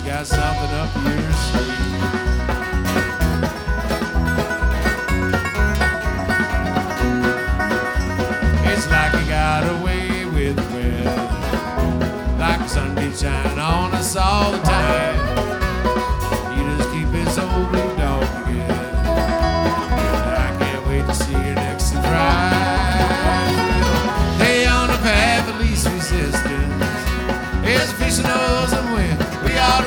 got something up your sleeve. It's like you got away with the weather, like the sun beat shining on us all the time.